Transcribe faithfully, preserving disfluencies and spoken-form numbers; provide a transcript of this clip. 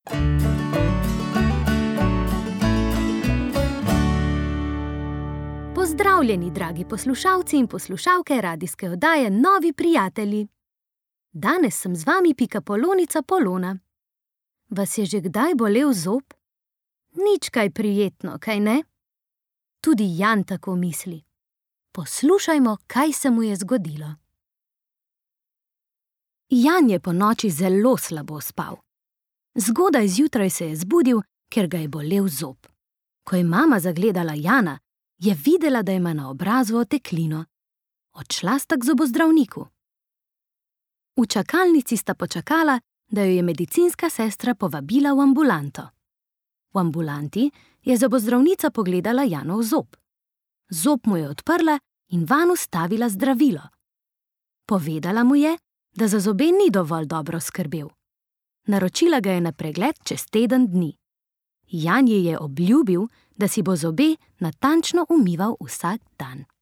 Pozdravljeni, dragi poslušalci in poslušalke radijske oddaje Novi prijatelji. Danes sem z vami Pikapolonica Polona. Vas je že kdaj bolel zob? Nič kaj prijetno, kaj ne? Tudi Jan tako misli. Poslušajmo, kaj se mu je zgodilo. Jan je ponoči zelo slabo spal. Zgodaj zjutraj se je zbudil, ker ga je bolel zob. Ko je mama zagledala Jana, je videla, da ima na obrazu oteklino. Odšla sta k zobozdravniku. V čakalnici sta počakala, da jo je medicinska sestra povabila v ambulanto. V ambulanti je zobozdravnica pogledala Janov zob. Zob mu je odprla in vanj vstavila zdravilo. Povedala mu je, da za zobe ni dovolj dobro skrbel. Naročila ga je na pregled čez teden dni. Jan ji je obljubil, da si bo zobe natančno umival vsak dan.